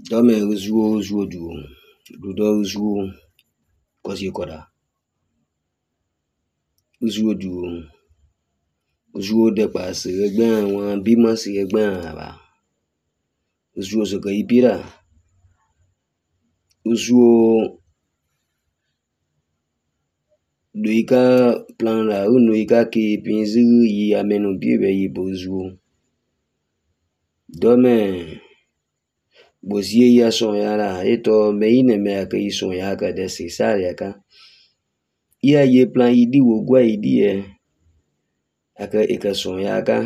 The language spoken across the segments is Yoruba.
Dome zuo du do zuo kosi koda. Zuo de pas egben wan bima si egben ba. Zuo so ke ipira. Zuo doika plan la unoika ki pinzu yi amenu bibe yi bozuo. Dome bozie ya son yara eto meine me aka yi son ya ka de si sare ka. Iya ye plan idi wo gwa idi aka eka son ya ka.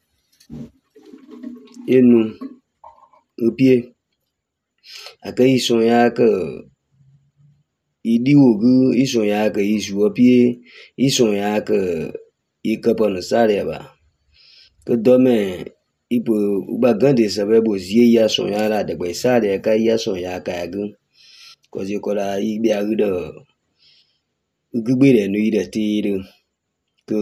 Enu upie aka yi son ya ka idi wo gu ison ya ka isu opie ison ya ka ikapon sare ba. Ke dome ipo uba gande sabe bozie ya son yara de gbe sare ka ya son ya ka gu. Kozi kola ibe agudo ugbe de no ide tiru ke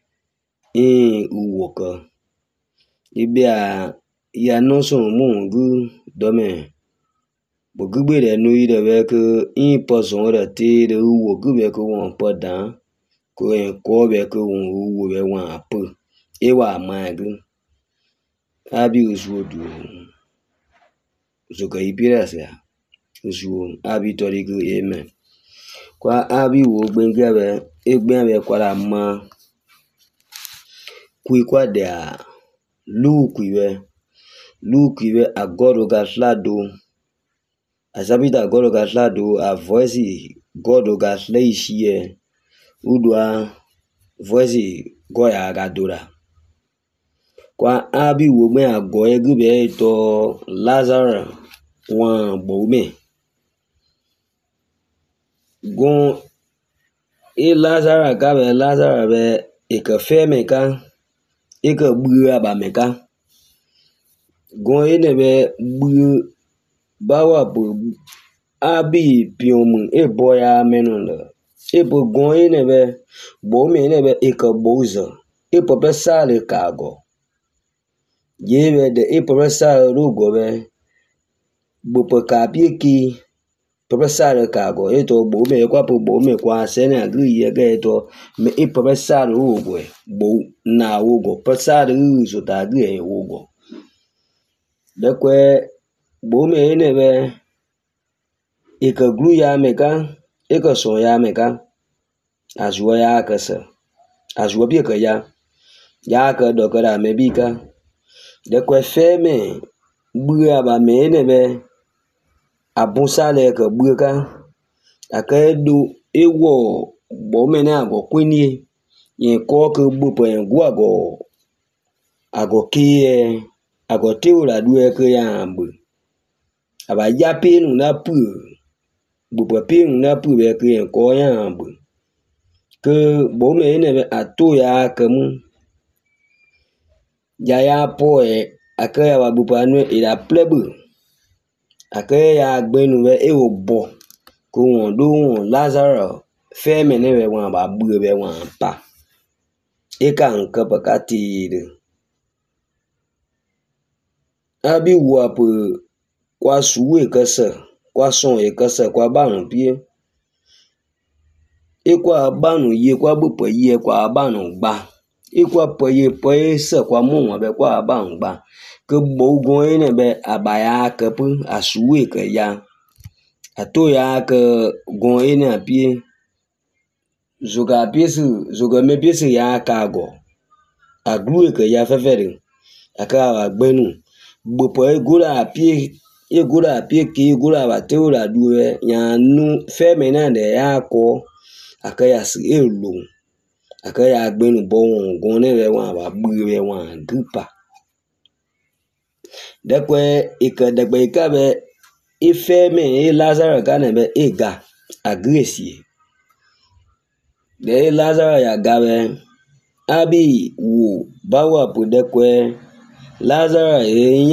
uwoka ibe ya no son mu gu dome bo gbe de no ide be ke poson de tiru uwo gu be ko won podan ko ko be ko won uwo be wan apu e wa ma gu abi uzuo du zo ka ipira se uzuo abi tori gu amen. Kwa abi wo gbenga be egben be kwara ma kui kwa dia lu kuiwe agoro ga slado azabita agoro ga slado a voice godo ga sleishie udwa voice goya ga dora. Kwa abi wo gben ago egbe to Lazarus wan boume gon Lazarus ka be Lazarus be e ka feme ka e ka bua ba me ka gon ene be bu bawa bu abi piomu e boya menunda e bo gon ene be bo me ene be e ka bozo e po be sale kago ye be de e po be sale rugo be bu po ka bi ki professor kago eto bo me kwa sene agri ye ga eto me e professor ugo bo na ugo professor uzo ta agri ugo de kwe bo me ene be e ka gru ya me ka e ka so ya me ka azwo ya ka se azwo bi ka ya ka do ka da me bi ka de kwe fe me bu ya ba me ene be abusale ka buka akedo ewo bo mena go kwinie yen ko ke bupo en ago kie ago teura duwe ke ya mbu aba ya pinu na pu bupo pinu na pu be ke en ko ya mbu ke bo me ne be ato ya kemu ya po akaya wa bupo anu ila plebu ake ya gbenu be e obo ko won do won Lazarus fe me ne be wan ba bu be wan pa e ka nkan pa ka ti de abi wo apu kwa suwe kase kwa son e kase kwa ba nu pie e kwa ba nu ye kwa bu po ye kwa ba nu gba e kwa po ye se kwa mu won be kwa ba nu gba ke bo gon ene be abaya ke pu asuwe ke ya ato ya ke gon ene apie zoga piesu zoga me piesu ya ka go aglu ke ya fefere aka agbenu gbopo egura apie ke egura ba teura duwe ya nu feme na de ya ko aka ya si elu aka ya agbenu bo won gon ne be wan ba bu be wan gupa de kwe ikadegbe ikabe ifeme Lazarus ka ne be ega agresie de Lazarus ya gabe abi wo bawa pu de kwe Lazarus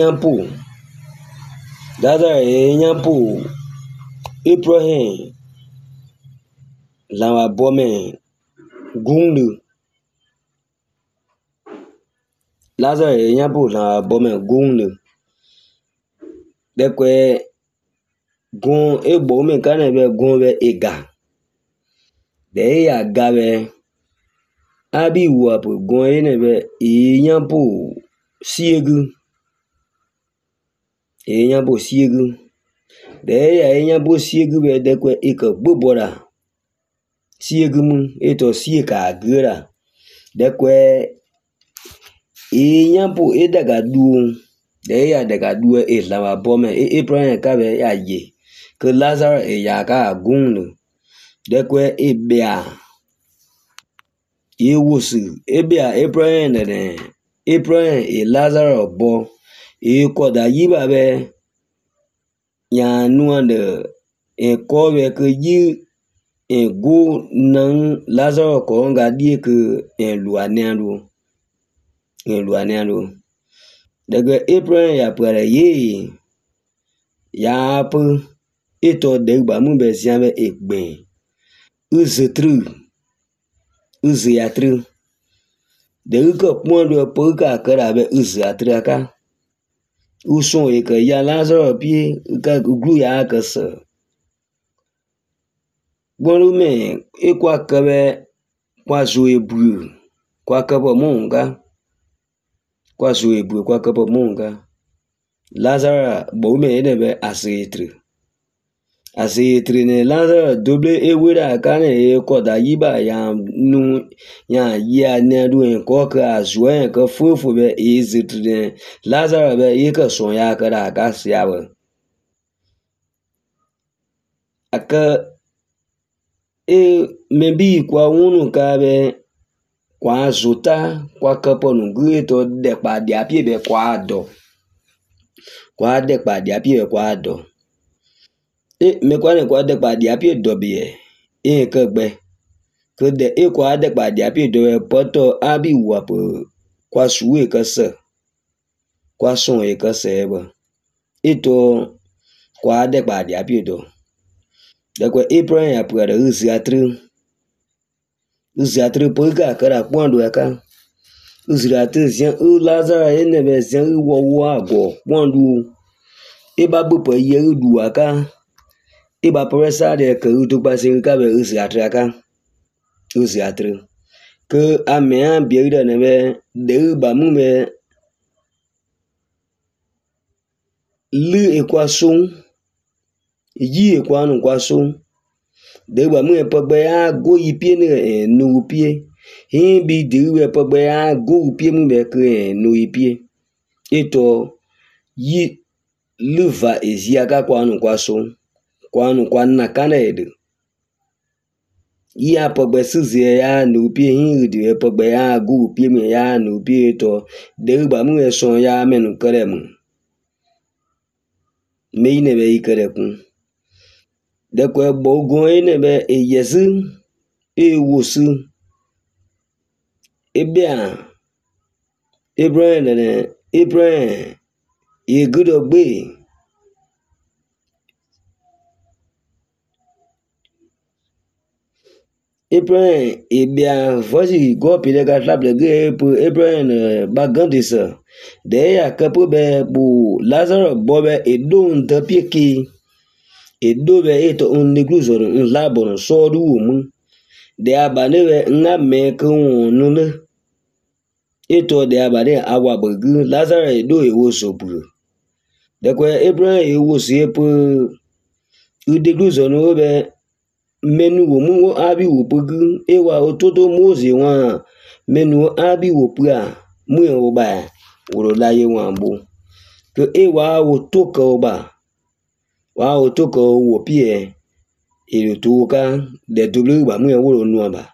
nyampu Ibrahim la wa bome gundu Lazarus nyampu la bome gundu de kwe gon e bo me kana be gon be ega de ya gabe abi wa po gon ene be eyan po siegu de ya eyan po siegu be de kwe e ka gbobora siegu mu eto sieka agera de kwe eyan po e daga du de ya daga du e lava bome e pran ka be ya ye ke Lazarus e ya ka gun de kwe e bia e wosu e bia e pran ne e pran e Lazarus bo e koda yiba be ya nuande e ko be ke yi e go nan Lazarus ko nga die ke en luaneando daga Abraham ya pare ye ya pu ito de ba mu be siame egbe uzetru uziatru de ko pondo po ka kara be uziatru aka uson e ke ya Lazarus pie ka glu ya ka se bonu me e kwa ka be kwa zo ebu kwa ka bo monga kwa zo ebu kwa ka bo monga Lazarus bo me ne be asetri ne Lazarus doble e wera ka ne e koda yiba ya nu ya ne du en ko ka zo en ka fofo be e zetri ne Lazarus be e ka son ya ka da ka sia be aka e mebi kwa unu ka be kwa zota kwa ka ponu gwe to de pa dia pie be kwa do kwa de pa dia pie kwa do e me kwa ne kwa de pa dia pie do be e ka gbe ke de e kwa de pa dia pie do poto abi wa po kwa suwe ka se kwa son e ka se ba ito kwa de pa dia pie do de kwa Abraham ya pwa de uziatru po ka kara pondo aka uziatru sian u Lazarus ene be sian u wo ago pondo e ba bu po ye du aka e ba presa de ke u to pa se ka be uziatru aka uziatru ke amea bi de ne be de ba mu me li equation yi equation equation de ba mu e pogbe ya go yi pie ne no pie hin bi de we pogbe ya go pie mu be ke no yi pie eto yi luva ezia ka kwanu kwa na kana edu yi apogbe suzie ya no pie hin de pogbe ya go pie mu ya no pie to de ba mu e son ya menu kare mu me ne be ikere kun de ko bogun ene be eyesu e wosu ebia Abraham e gudo gbe Abraham ebia vosi go pile ka table ge pour Abraham bagandisa de ya kapo be bu Lazarus bobe edon de pieki edo be eto un negluzo un labor so du mu de abane be nga me ko nu ne eto de abade awa bugu Lazarus edo e wo so buru de ko Abraham e wo se po u negluzo no be menu wo mu abi wo bugu ewa ototo moze wa menu abi wo pua mu e wo ba wo laye wa bu ke ewa wo to ko ba wa o to ko wo pie e to ka de dulu ba mu e wo nu ba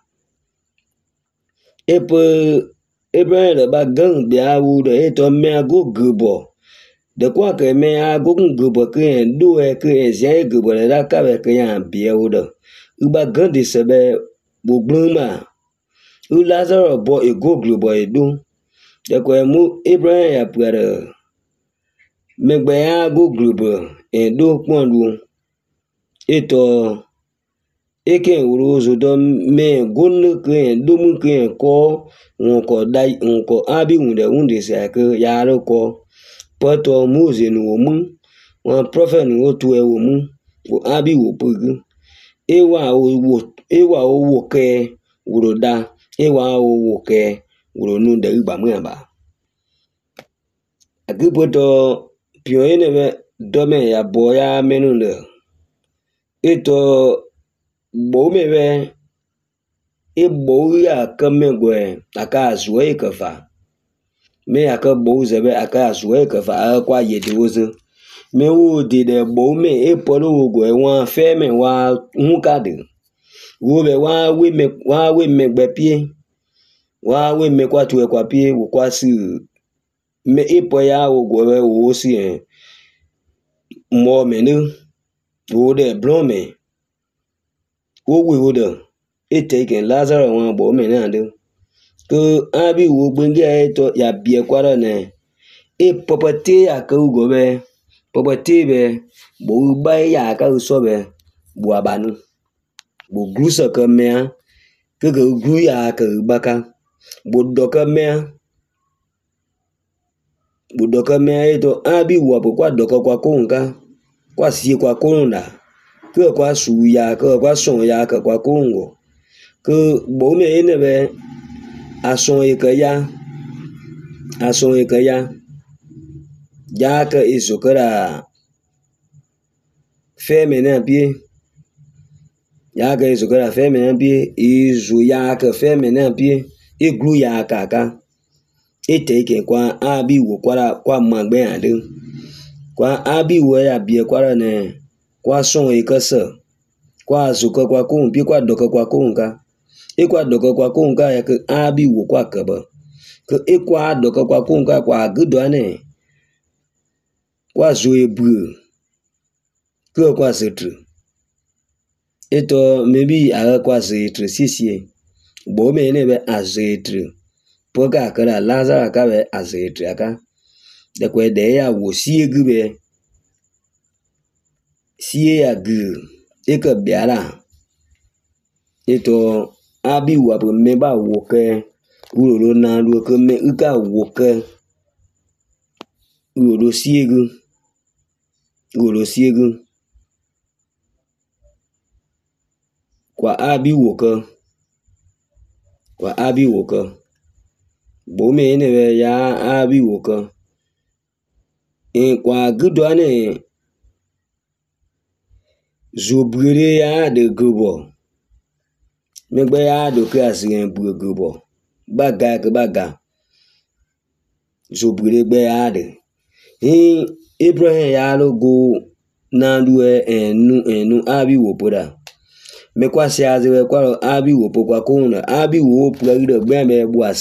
e pe Abraham le ba gang bia wu de e to me ago gubo de kwa ke me ago gubo ke do e ke je gubo le da ka be ke ya bia wu de u ba gang de se be bo gluma u Lazarus bo e go gubo e do de ko mu Abraham ya pere me gbe ya go gubo e do pondu eto eke wuru zo do me gun ke do mu ke ko won ko dai won ko abi wunde se ke ya ro ko poto mu ze nu mu wọn prophet ni wo tu e wo mu wo abi wo pugu ewa wo ke wuro da ewa wo ke wuro nu de gba mu aba agipoto pio ene be dome ya boya menu de eto bo me be e bo ya kamegwe aka zuwe kafa me aka bo zebe aka zuwe kafa akwa yede wozo me wo de bo me e polo go e won fe me wa nkade wo be wa we me gbe pie wa we me kwa tu e kwa pie wo kwa si me ipo ya wo go we wo si mo me nu wo de blon me wo we wo de e take Lazarus won bo me na de ko abi wo gbenge to ya bie kwara ne e popate ya ka go be popate be bo ba ya ka so be bo abanu bo grusa ka me ke gru ya ka baka bo doka me budoka me eto abi wo po kwa doka kwa konga kwa sie kwa konda ke kwa su ya ke kwa son ya ke kwa kongo ke bo me ene be ason e ke ya ya ke izokara feme na bie ya ke izokara feme na bie izu ya ke feme na bie iglu ya kaka eteke kwa abi wo kwa magbe ade kwa abi wo ya bie kwara ne kwa son ikasa kwa zuka kwa kun bi kwa doka kwa kunka e kwa doka kwa kunka ya ke abi wo kwa kaba ke e kwa doka kwa kunka kwa gudo ane kwa zo ebu ke kwa setru eto maybe aga kwa setru sisie bo me ne be azetru poga kara Lazarus ka be azetru aka de kwe de ya wo sie gube sie ya gu e ka biara eto abi wa po me ba wo ke uro na ru ke me ka wo ke uro sie gu kwa abi wo ke bo me ne be ya abi wo ke kwa gudo ane zobure ya de gobo megbe ya do ke asien bu gobo baga zobure gbe ya de Abraham ya lo go na du enu abi wo poda me kwa se azewe kwa abi wo po kwa kuna abi wo pla gbe gbe me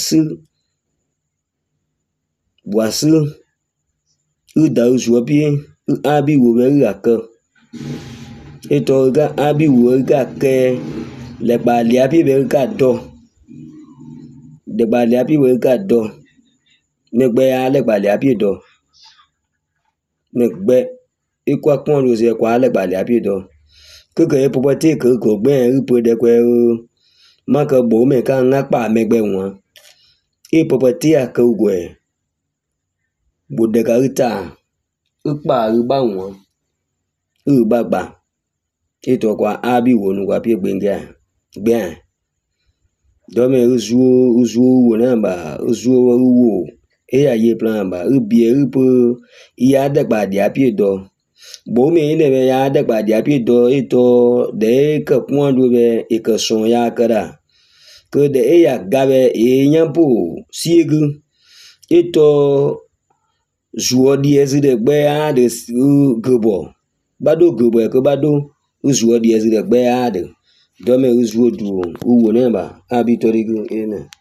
boasu uda uzu opie abi wo be aka eto ga abi wo ga ke le ba li abi be ga do de ba li abi we ga do me gbe ya le ba li abi do me gbe ikwa pon ro se kwa le ba li abi do ke popoti ke ko gbe ipo de kwe ma ka bo me ka nga pa me gbe won e popoti aka ugwe bo de ka uta upa uba won ubagba eto kwa abi wo nu kwa pie gbenge gbe do me uzu wo na ba uzu wo e ya ye plan ba ubie upo ya de gba di apie do bo me ne be ya de gba di apie do eto de ke pon do be e ke son ya kara ke de e ya gabe e nyampo siegu eto zuo di ezi de gbe ya de gobo bado gobo e ke bado uzuo di ezi de gbe ya de do me uzuo du uwo ne ba abi torigu ene